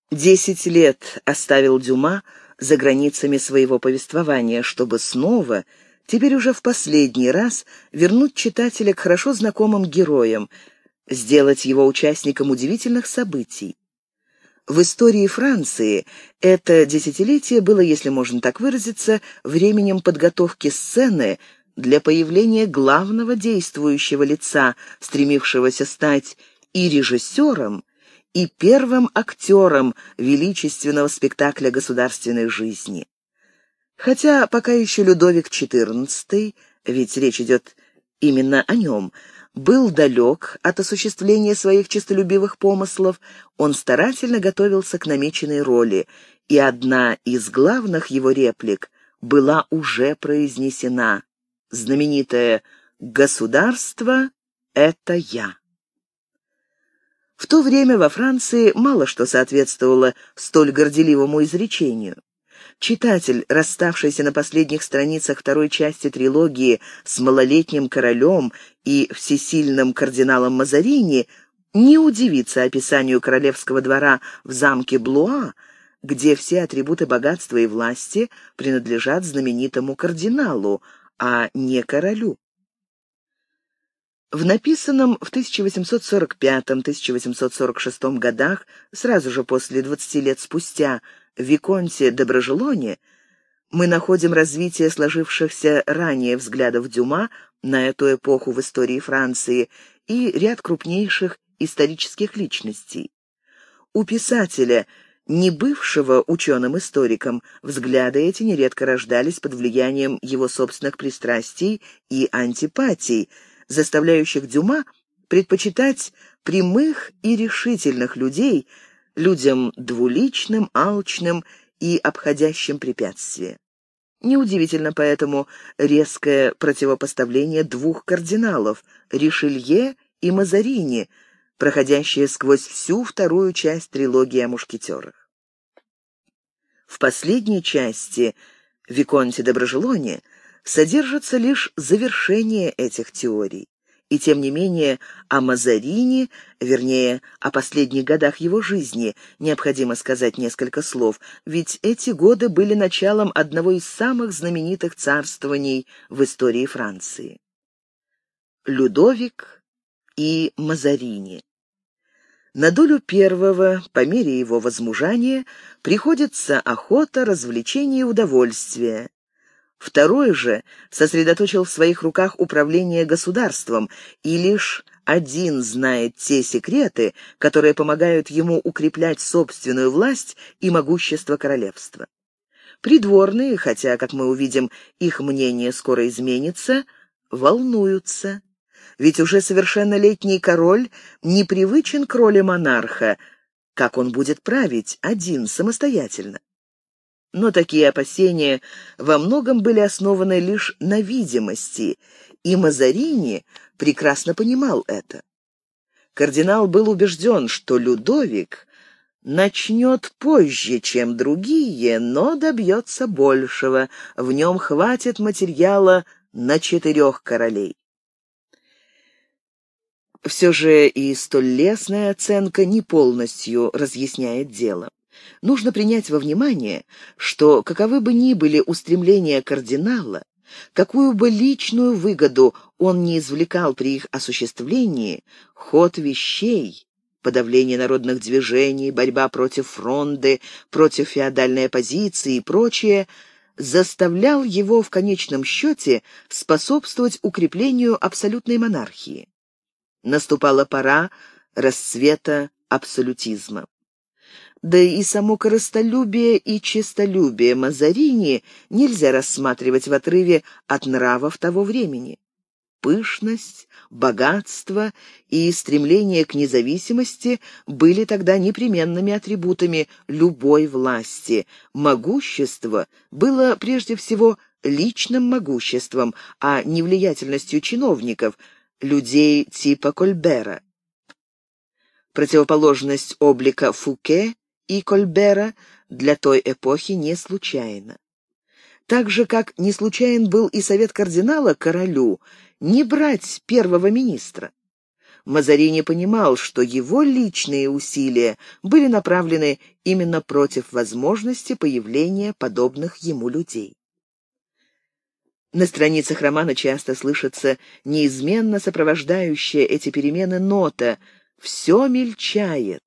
10 лет оставил Дюма за границами своего повествования, чтобы снова, теперь уже в последний раз, вернуть читателя к хорошо знакомым героям, сделать его участником удивительных событий. В истории Франции это десятилетие было, если можно так выразиться, временем подготовки сцены для появления главного действующего лица, стремившегося стать и режиссером, и первым актером величественного спектакля государственной жизни. Хотя пока еще Людовик XIV, ведь речь идет именно о нем, был далек от осуществления своих честолюбивых помыслов, он старательно готовился к намеченной роли, и одна из главных его реплик была уже произнесена, знаменитая «Государство — это я». В то время во Франции мало что соответствовало столь горделивому изречению. Читатель, расставшийся на последних страницах второй части трилогии с малолетним королем и всесильным кардиналом Мазарини, не удивится описанию королевского двора в замке Блуа, где все атрибуты богатства и власти принадлежат знаменитому кардиналу, а не королю. В написанном в 1845-1846 годах, сразу же после 20 лет спустя, «Виконте де Брожелоне» мы находим развитие сложившихся ранее взглядов Дюма на эту эпоху в истории Франции и ряд крупнейших исторических личностей. У писателя, не бывшего ученым-историком, взгляды эти нередко рождались под влиянием его собственных пристрастий и антипатий, заставляющих Дюма предпочитать прямых и решительных людей людям двуличным, алчным и обходящим препятствия. Неудивительно поэтому резкое противопоставление двух кардиналов — Ришелье и Мазарини, проходящее сквозь всю вторую часть трилогии о мушкетерах. В последней части «Виконте де Брожелоне» содержится лишь завершение этих теорий. И тем не менее о Мазарини, вернее, о последних годах его жизни, необходимо сказать несколько слов, ведь эти годы были началом одного из самых знаменитых царствований в истории Франции. Людовик и Мазарини. На долю первого, по мере его возмужания, приходится охота, развлечение и удовольствие. Второй же сосредоточил в своих руках управление государством, и лишь один знает те секреты, которые помогают ему укреплять собственную власть и могущество королевства. Придворные, хотя, как мы увидим, их мнение скоро изменится, волнуются. Ведь уже совершеннолетний король не привычен к роли монарха, как он будет править один, самостоятельно. Но такие опасения во многом были основаны лишь на видимости, и Мазарини прекрасно понимал это. Кардинал был убежден, что Людовик начнет позже, чем другие, но добьется большего, в нем хватит материала на 4 королей. Все же и столь лестная оценка не полностью разъясняет дело. Нужно принять во внимание, что каковы бы ни были устремления кардинала, какую бы личную выгоду он не извлекал при их осуществлении, ход вещей, подавление народных движений, борьба против фронды, против феодальной оппозиции и прочее, заставлял его в конечном счете способствовать укреплению абсолютной монархии. Наступала пора расцвета абсолютизма. Да и само корыстолюбие и честолюбие Мазарини нельзя рассматривать в отрыве от нравов того времени. Пышность, богатство и стремление к независимости были тогда непременными атрибутами любой власти. Могущество было прежде всего личным могуществом, а не влиятельностью чиновников, людей типа Кольбера. Противоположность облика Фуке и Кольбера для той эпохи не случайна. Так же, как не случайен был и совет кардинала королю не брать первого министра. Мазарини понимал, что его личные усилия были направлены именно против возможности появления подобных ему людей. На страницах романа часто слышится неизменно сопровождающая эти перемены нота «все мельчает».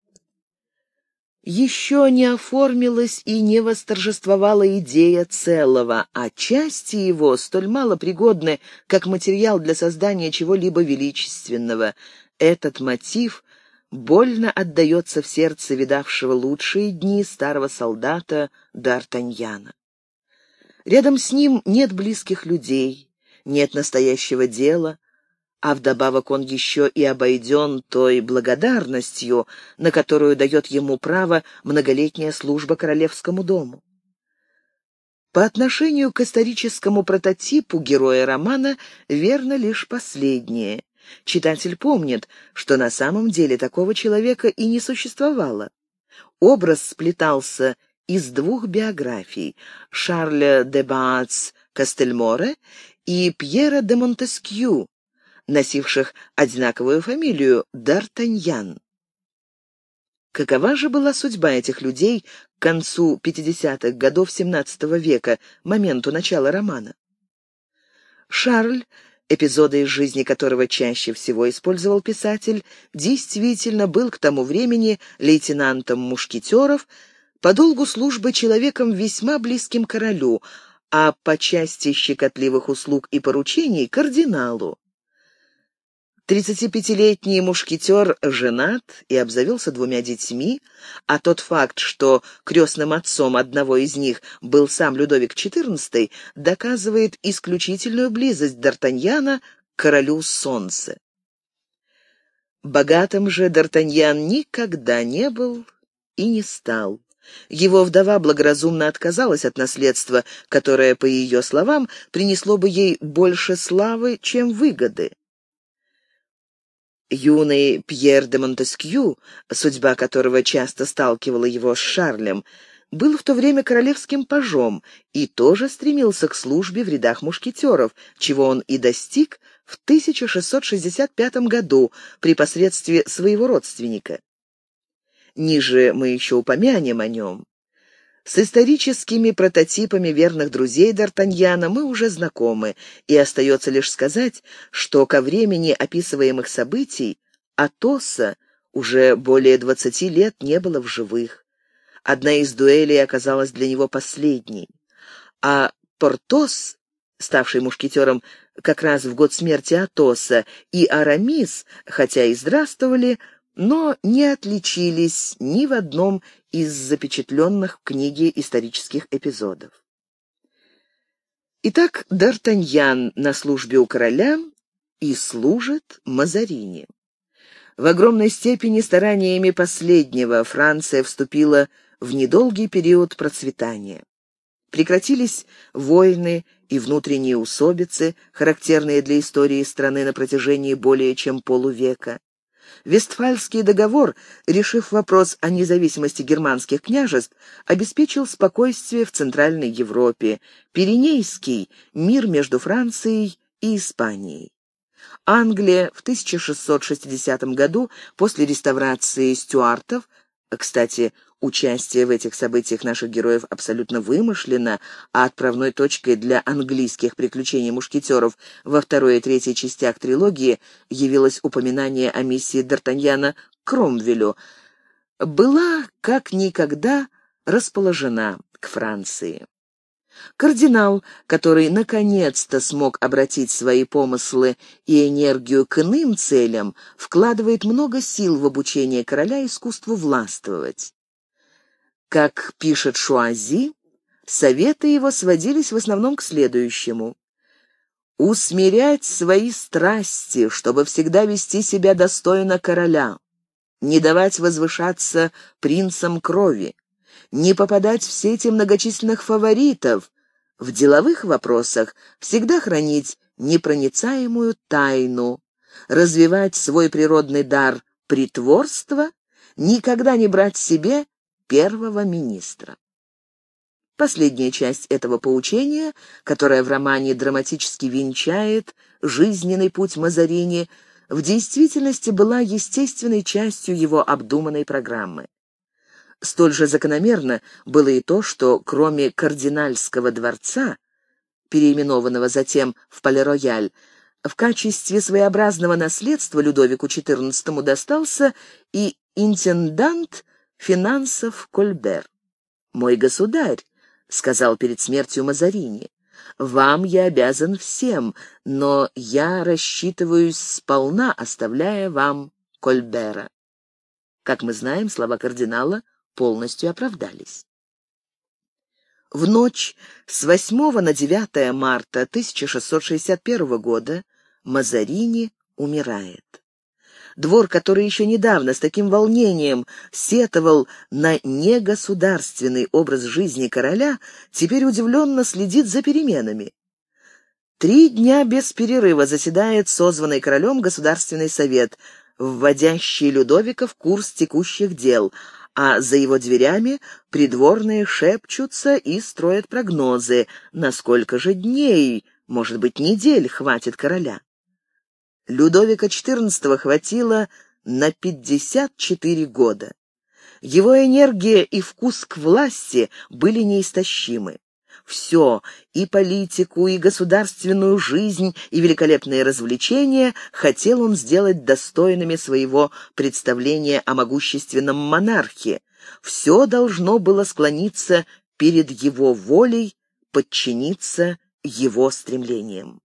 Еще не оформилась и не восторжествовала идея целого, а части его столь мало пригодны, как материал для создания чего-либо величественного. Этот мотив больно отдается в сердце видавшего лучшие дни старого солдата Д'Артаньяна. Рядом с ним нет близких людей, нет настоящего дела, а вдобавок он еще и обойден той благодарностью, на которую дает ему право многолетняя служба королевскому дому. По отношению к историческому прототипу героя романа верно лишь последнее. Читатель помнит, что на самом деле такого человека и не существовало. Образ сплетался из двух биографий — Шарля де Баац-Кастельморе и Пьера де Монтескью, носивших одинаковую фамилию Д'Артаньян. Какова же была судьба этих людей к концу 50-х годов XVII века, моменту начала романа? Шарль, эпизоды из жизни которого чаще всего использовал писатель, действительно был к тому времени лейтенантом мушкетеров, по долгу службы человеком весьма близким королю, а по части щекотливых услуг и поручений — кардиналу. 35-летний мушкетер женат и обзавелся 2 детьми, а тот факт, что крестным отцом одного из них был сам Людовик XIV, доказывает исключительную близость Д'Артаньяна к королю Солнца. Богатым же Д'Артаньян никогда не был и не стал. Его вдова благоразумно отказалась от наследства, которое, по ее словам, принесло бы ей больше славы, чем выгоды. Юный Пьер де Монтескью, судьба которого часто сталкивала его с Шарлем, был в то время королевским пажом и тоже стремился к службе в рядах мушкетеров, чего он и достиг в 1665 году при посредстве своего родственника. Ниже мы еще упомянем о нем. С историческими прототипами верных друзей Д'Артаньяна мы уже знакомы, и остается лишь сказать, что ко времени описываемых событий Атоса уже более 20 лет не было в живых. Одна из дуэлей оказалась для него последней, а Портос, ставший мушкетером как раз в год смерти Атоса, и Арамис, хотя и здравствовали, но не отличились ни в одном из запечатленных в книге исторических эпизодов. Итак, Д'Артаньян на службе у короля и служит Мазарини. В огромной степени стараниями последнего Франция вступила в недолгий период процветания. Прекратились войны и внутренние усобицы, характерные для истории страны на протяжении более чем полувека. Вестфальский договор, решив вопрос о независимости германских княжеств, обеспечил спокойствие в Центральной Европе, Пиренейский — мир между Францией и Испанией. Англия в 1660 году, после реставрации стюартов, кстати, участие в этих событиях наших героев абсолютно вымышленно, а отправной точкой для английских приключений мушкетеров во второй и третьей частях трилогии явилось упоминание о миссии Д'Артаньяна к Кромвелю, была как никогда расположена к Франции. Кардинал, который наконец-то смог обратить свои помыслы и энергию к иным целям, вкладывает много сил в обучение короля искусству властвовать. Как пишет Шуази, советы его сводились в основном к следующему: усмирять свои страсти, чтобы всегда вести себя достойно короля, не давать возвышаться принцам крови, не попадать в сети многочисленных фаворитов, в деловых вопросах всегда хранить непроницаемую тайну, развивать свой природный дар притворства, никогда не брать себе первого министра. Последняя часть этого поучения, которая в романе драматически венчает жизненный путь Мазарини, в действительности была естественной частью его обдуманной программы. Столь же закономерно было и то, что кроме кардинальского дворца, переименованного затем в Пале-Рояль, в качестве своеобразного наследства Людовику XIV достался и интендант финансов Кольбер. «Мой государь», — сказал перед смертью Мазарини, — «вам я обязан всем, но я рассчитываюсь сполна, оставляя вам Кольбера». Как мы знаем, слова кардинала полностью оправдались. В ночь с 8 на 9 марта 1661 года Мазарини умирает. Двор, который еще недавно с таким волнением сетовал на негосударственный образ жизни короля, теперь удивленно следит за переменами. 3 дня без перерыва заседает созванный королем Государственный совет, вводящий Людовика в курс текущих дел, а за его дверями придворные шепчутся и строят прогнозы, на сколько же дней, может быть, недель хватит короля. Людовика XIV хватило на 54 года. Его энергия и вкус к власти были неистощимы. Все, и политику, и государственную жизнь, и великолепные развлечения хотел он сделать достойными своего представления о могущественном монархе. Все должно было склониться перед его волей, подчиниться его стремлениям.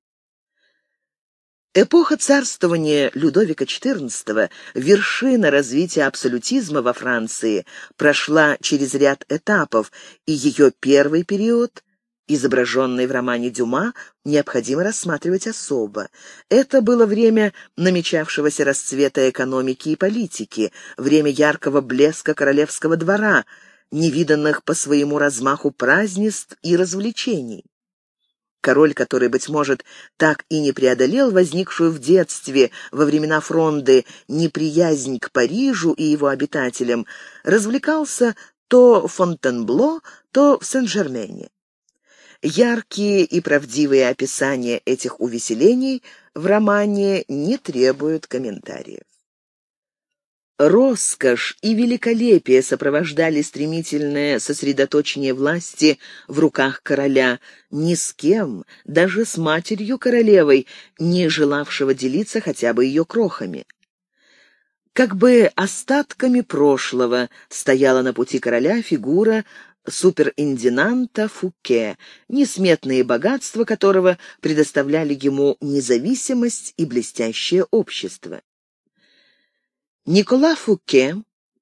Эпоха царствования Людовика XIV, вершина развития абсолютизма во Франции, прошла через ряд этапов, и ее первый период, изображенный в романе Дюма, необходимо рассматривать особо. Это было время намечавшегося расцвета экономики и политики, время яркого блеска королевского двора, невиданных по своему размаху празднеств и развлечений. Король, который, быть может, так и не преодолел возникшую в детстве во времена Фронды неприязнь к Парижу и его обитателям, развлекался то в Фонтенбло, то в Сен-Жермене. Яркие и правдивые описания этих увеселений в романе не требуют комментариев. Роскошь и великолепие сопровождали стремительное сосредоточение власти в руках короля, ни с кем, даже с матерью королевой, не желавшего делиться хотя бы ее крохами. Как бы остатками прошлого стояла на пути короля фигура суперинтенданта Фуке, несметные богатства которого предоставляли ему независимость и блестящее общество. Никола Фуке,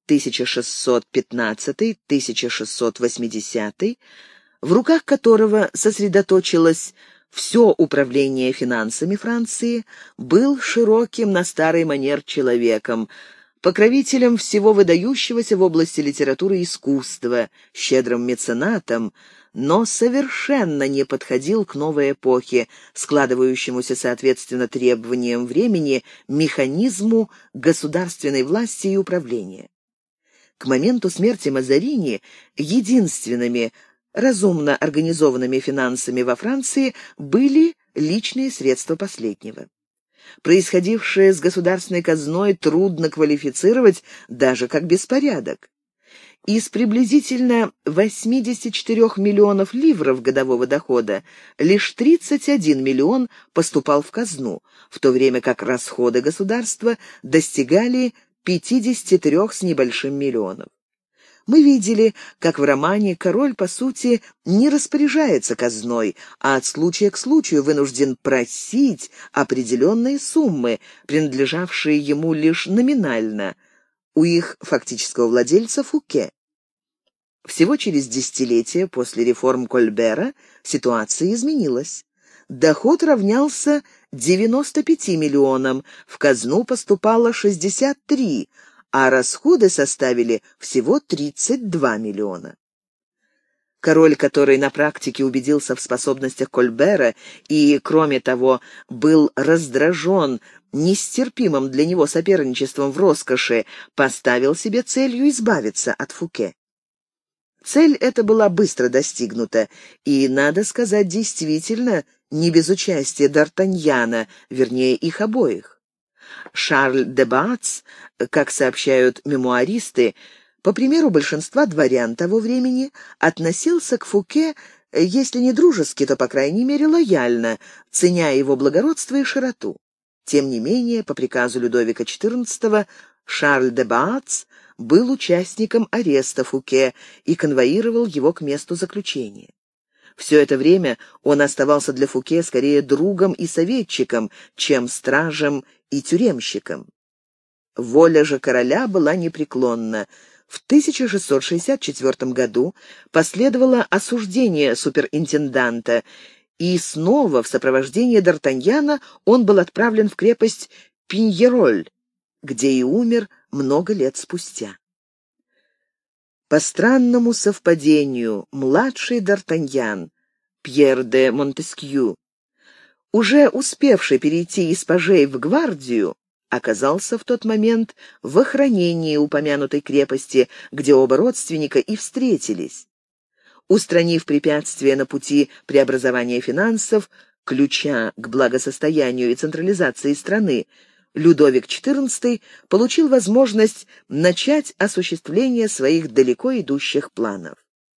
1615-1680, в руках которого сосредоточилось все управление финансами Франции, был широким на старый манер человеком, покровителем всего выдающегося в области литературы и искусства, щедрым меценатом, но совершенно не подходил к новой эпохе, складывающемуся соответственно требованиям времени, механизму государственной власти и управления. К моменту смерти Мазарини единственными разумно организованными финансами во Франции были личные средства последнего. Происходившее с государственной казной трудно квалифицировать даже как беспорядок. Из приблизительно 84 миллионов ливров годового дохода лишь 31 миллион поступал в казну, в то время как расходы государства достигали 53 с небольшим миллионов. Мы видели, как в романе король, по сути, не распоряжается казной, а от случая к случаю вынужден просить определенные суммы, принадлежавшие ему лишь номинально, у их фактического владельца Фуке. Всего через десятилетие после реформ Кольбера ситуация изменилась. Доход равнялся 95 миллионам, в казну поступало 63, а расходы составили всего 32 миллиона. Король, который на практике убедился в способностях Кольбера и, кроме того, был раздражен нестерпимым для него соперничеством в роскоши, поставил себе целью избавиться от Фуке. Цель эта была быстро достигнута, и, надо сказать, действительно не без участия Д'Артаньяна, вернее, их обоих. Шарль де Бац, как сообщают мемуаристы, по примеру большинства дворян того времени, относился к Фуке, если не дружески, то, по крайней мере, лояльно, ценя его благородство и широту. Тем не менее, по приказу Людовика XIV, Шарль де Бац был участником ареста Фуке и конвоировал его к месту заключения. Все это время он оставался для Фуке скорее другом и советчиком, чем стражем и тюремщиком. Воля же короля была непреклонна. В 1664 году последовало осуждение суперинтенданта, и снова в сопровождении Д'Артаньяна он был отправлен в крепость Пиньероль, где и умер много лет спустя. По странному совпадению, младший Д'Артаньян, Пьер де Монтескью, уже успевший перейти из пажей в гвардию, оказался в тот момент в охранении упомянутой крепости, где оба родственника и встретились. Устранив препятствия на пути преобразования финансов, ключа к благосостоянию и централизации страны, Людовик XIV получил возможность начать осуществление своих далеко идущих планов.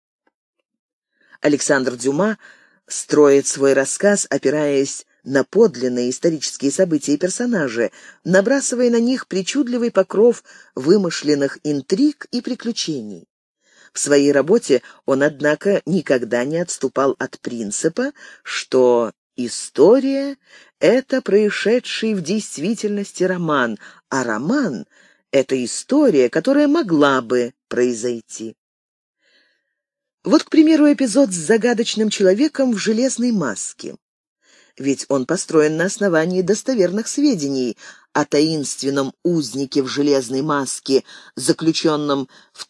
Александр Дюма строит свой рассказ, опираясь на подлинные исторические события и персонажи, набрасывая на них причудливый покров вымышленных интриг и приключений. В своей работе он, однако, никогда не отступал от принципа, что история — это происшедший в действительности роман, а роман — это история, которая могла бы произойти. Вот, к примеру, эпизод с загадочным человеком в железной маске. Ведь он построен на основании достоверных сведений о таинственном узнике в железной маске, заключенном в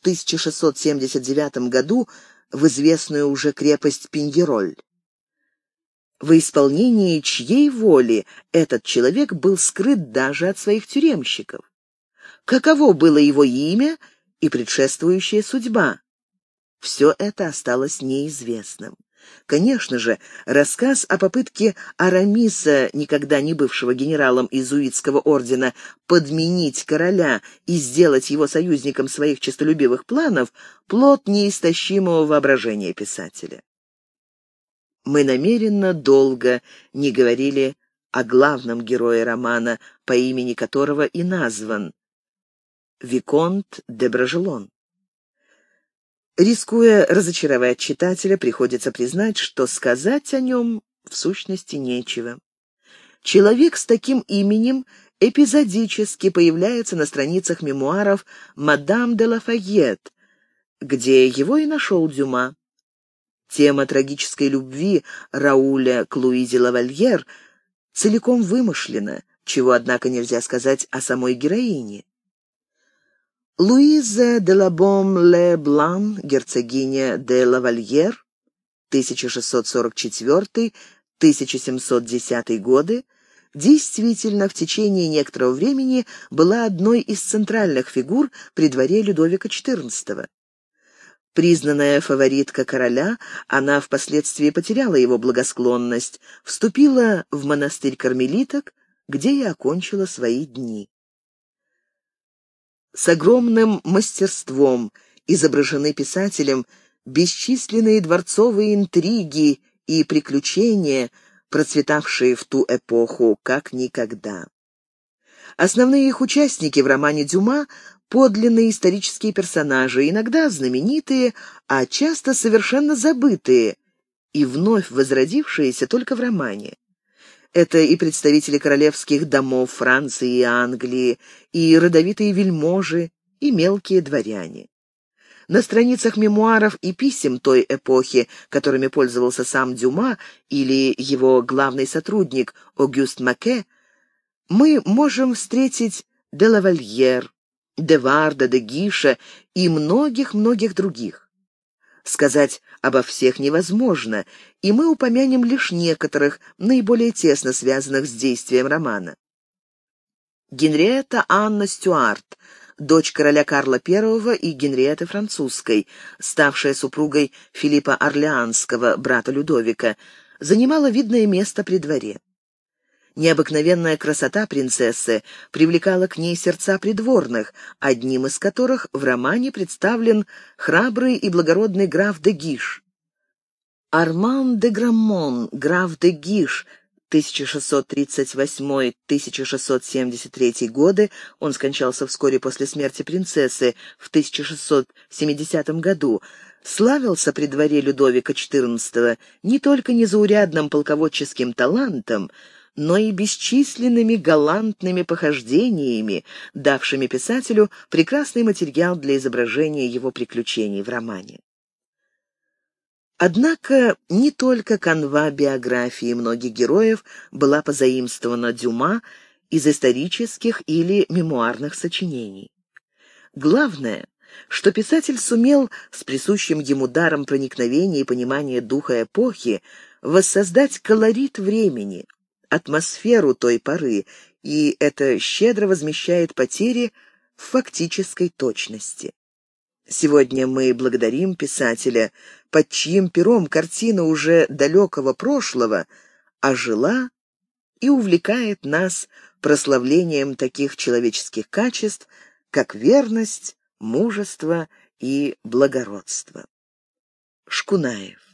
1679 году в известную уже крепость Пиньероль. В исполнении чьей воли этот человек был скрыт даже от своих тюремщиков? Каково было его имя и предшествующая судьба? Все это осталось неизвестным. Конечно же, рассказ о попытке Арамиса, никогда не бывшего генералом иезуитского ордена, подменить короля и сделать его союзником своих честолюбивых планов, плод неистощимого воображения писателя. Мы намеренно долго не говорили о главном герое романа, по имени которого и назван — Виконт де Бражелон. Рискуя разочаровать читателя, приходится признать, что сказать о нем в сущности нечего. Человек с таким именем эпизодически появляется на страницах мемуаров «Мадам де Лафайет», где его и нашел Дюма. Тема трагической любви Рауля к Луизе Лавальер целиком вымышлена, чего, однако, нельзя сказать о самой героине. Луиза де Лабом-ле-Блан, герцогиня де Лавальер, 1644-1710 годы, действительно в течение некоторого времени была одной из центральных фигур при дворе Людовика XIV. Признанная фаворитка короля, она впоследствии потеряла его благосклонность, вступила в монастырь кармелиток, где и окончила свои дни. С огромным мастерством изображены писателем бесчисленные дворцовые интриги и приключения, процветавшие в ту эпоху как никогда. Основные их участники в романе Дюма — подлинные исторические персонажи, иногда знаменитые, а часто совершенно забытые и вновь возродившиеся только в романе. Это и представители королевских домов Франции и Англии, и родовитые вельможи, и мелкие дворяне. На страницах мемуаров и писем той эпохи, которыми пользовался сам Дюма или его главный сотрудник Огюст Маке, мы можем встретить де Лавальер, де Варда, де Гиша и многих-многих других. Сказать обо всех невозможно, и мы упомянем лишь некоторых, наиболее тесно связанных с действием романа. Генриетта Анна Стюарт, дочь короля Карла I и Генриетты Французской, ставшая супругой Филиппа Орлеанского, брата Людовика, занимала видное место при дворе. Необыкновенная красота принцессы привлекала к ней сердца придворных, одним из которых в романе представлен храбрый и благородный граф де Гиш. Арман де Граммон, граф де Гиш, 1638-1673 годы, он скончался вскоре после смерти принцессы в 1670 году, славился при дворе Людовика XIV не только незаурядным полководческим талантом, но и бесчисленными галантными похождениями, давшими писателю прекрасный материал для изображения его приключений в романе. Однако не только канва биографии многих героев была позаимствована Дюма из исторических или мемуарных сочинений. Главное, что писатель сумел с присущим ему даром проникновения и понимания духа эпохи воссоздать колорит времени, атмосферу той поры, и это щедро возмещает потери в фактической точности. Сегодня мы благодарим писателя, под чьим пером картина уже далекого прошлого ожила и увлекает нас прославлением таких человеческих качеств, как верность, мужество и благородство. Шкунаев.